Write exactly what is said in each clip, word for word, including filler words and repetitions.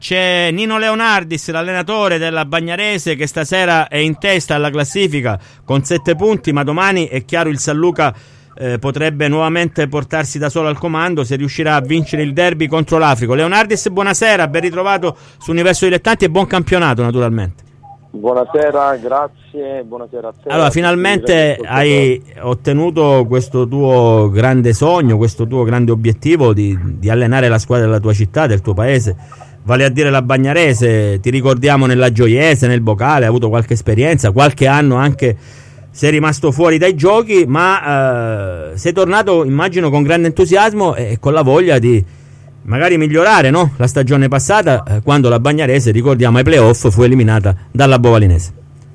C'è Nino Leonardis, l'allenatore della Bagnarese, che stasera è in testa alla classifica con sette punti, ma domani è chiaro il San Luca eh, potrebbe nuovamente portarsi da solo al comando se riuscirà a vincere il derby contro l'Africo. Leonardis, buonasera, ben ritrovato su Universo Dilettanti e buon campionato naturalmente. Buonasera, grazie, buonasera a te. Allora, finalmente hai ottenuto questo tuo grande sogno, questo tuo grande obiettivo di, di allenare la squadra della tua città, del tuo paese, vale a dire la Bagnarese. Ti ricordiamo nella Gioiese, nel Bocale, hai avuto qualche esperienza, qualche anno anche sei rimasto fuori dai giochi, ma eh, sei tornato, immagino, con grande entusiasmo e con la voglia di magari migliorare, no? La stagione passata, eh, quando la Bagnarese, ricordiamo, ai playoff fu eliminata dalla Bovalinese.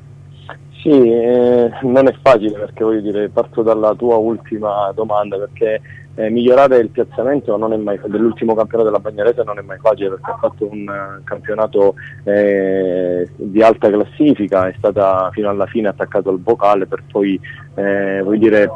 Sì, eh, non è facile, perché voglio dire, parto dalla tua ultima domanda, perché eh, migliorare il piazzamento non è mai dell'ultimo campionato della Bagnarese non è mai facile, perché ha fatto un uh, campionato eh, di alta classifica, è stata fino alla fine attaccato al Bocale per poi eh, voglio dire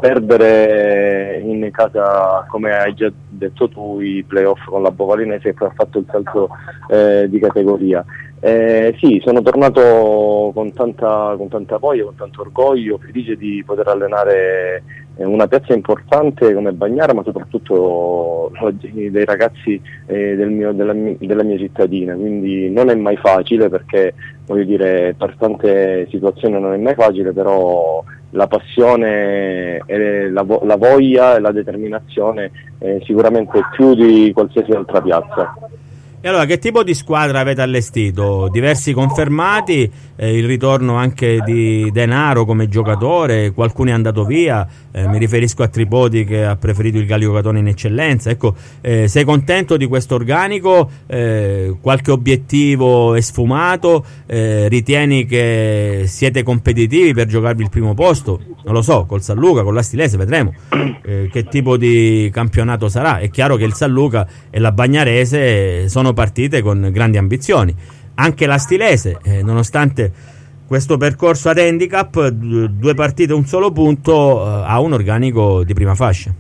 perdere in casa, come hai già detto tu, i playoff con la Bovalinese, che ha fatto il salto eh, di categoria. Eh, sì, sono tornato con tanta, con tanta voglia, con tanto orgoglio, felice di poter allenare eh, una piazza importante come Bagnara, ma soprattutto dei ragazzi eh, del mio, della, della mia cittadina, quindi non è mai facile, perché voglio dire, per tante situazioni non è mai facile, però la passione, e la, vo- la voglia e la determinazione eh, sicuramente più di qualsiasi altra piazza. E allora, che tipo di squadra avete allestito? Diversi confermati, eh, il ritorno anche di Denaro come giocatore, qualcuno è andato via, eh, mi riferisco a Tripodi che ha preferito il Gallico Catone in eccellenza. Ecco, eh, sei contento di questo organico? Eh, qualche obiettivo è sfumato? Eh, ritieni che siete competitivi per giocarvi il primo posto? Non lo so, col San Luca, con la Stilese, vedremo eh, che tipo di campionato sarà. È chiaro che il San Luca e la Bagnarese sono partite con grandi ambizioni. Anche la Stilese, eh, nonostante questo percorso ad handicap, due partite un solo punto, eh, ha un organico di prima fascia.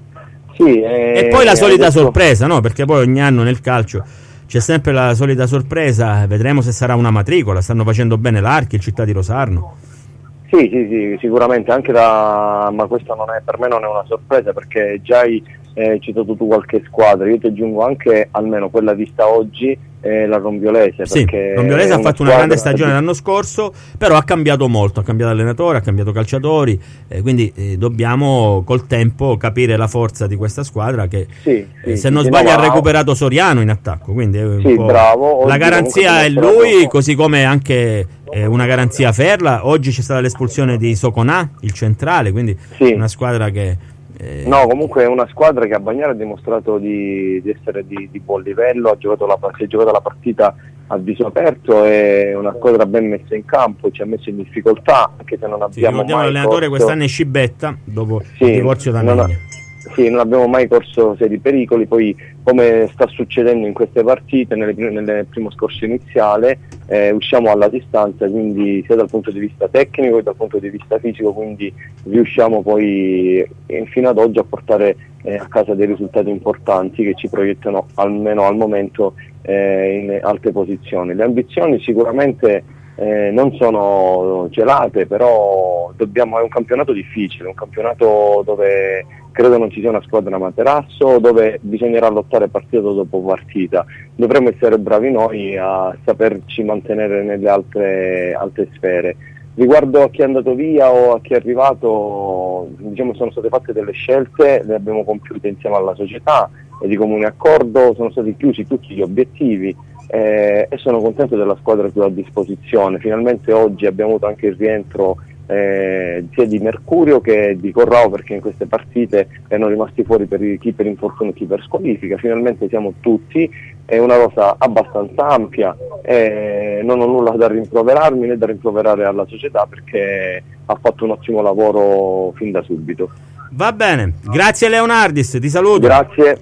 Sì, eh, e poi la solita adesso... sorpresa, no? Perché poi ogni anno nel calcio c'è sempre la solita sorpresa, vedremo se sarà una matricola. Stanno facendo bene l'Archi, il Città di Rosarno. Sì, sì, sì, sicuramente, anche da, ma questo non è, per me non è una sorpresa, perché già hai eh, citato tu qualche squadra. Io ti aggiungo anche almeno quella vista oggi, eh, la Rombiolese. Sì, Rombiolese ha fatto squadra... una grande stagione l'anno scorso, però ha cambiato molto, ha cambiato allenatore, ha cambiato calciatori, eh, quindi eh, dobbiamo col tempo capire la forza di questa squadra che sì, sì, eh, se sì, non sì, sbaglio no, ha ma... recuperato Soriano in attacco, quindi è un sì, po'... bravo. La garanzia è lui, così come anche eh, una garanzia Ferla. Oggi c'è stata l'espulsione di Soconà, il centrale, quindi sì. una squadra che Eh... No, comunque è una squadra che a Bagnara ha dimostrato di, di essere di, di buon livello, ha giocato la, si è giocata la partita a viso aperto, è una squadra ben messa in campo, ci ha messo in difficoltà, anche se non abbiamo sì, mai l'allenatore corso... quest'anno è Scibetta, dopo sì, il divorzio da Megna. Sì, non abbiamo mai corso seri pericoli, poi come sta succedendo in queste partite, nelle, nel primo scorcio iniziale, eh, usciamo alla distanza, quindi sia dal punto di vista tecnico che dal punto di vista fisico, quindi riusciamo poi eh, fino ad oggi a portare eh, a casa dei risultati importanti che ci proiettano almeno al momento eh, in alte posizioni. Le ambizioni sicuramente eh, non sono gelate, però dobbiamo, è un campionato difficile, un campionato dove credo non ci sia una squadra materasso, dove bisognerà lottare partita dopo partita. Dovremmo essere bravi noi a saperci mantenere nelle altre, altre sfere. Riguardo a chi è andato via o a chi è arrivato, diciamo sono state fatte delle scelte, le abbiamo compiute insieme alla società e di comune accordo, sono stati chiusi tutti gli obiettivi eh, e sono contento della squadra che ho a disposizione. Finalmente oggi abbiamo avuto anche il rientro Eh, sia di Mercurio che di Corrao, perché in queste partite erano rimasti fuori per chi per infortunio e chi per squalifica. Finalmente siamo tutti, è una rosa abbastanza ampia, eh, non ho nulla da rimproverarmi né da rimproverare alla società, perché ha fatto un ottimo lavoro fin da subito. Va bene, grazie Leonardis, ti saluto. Grazie.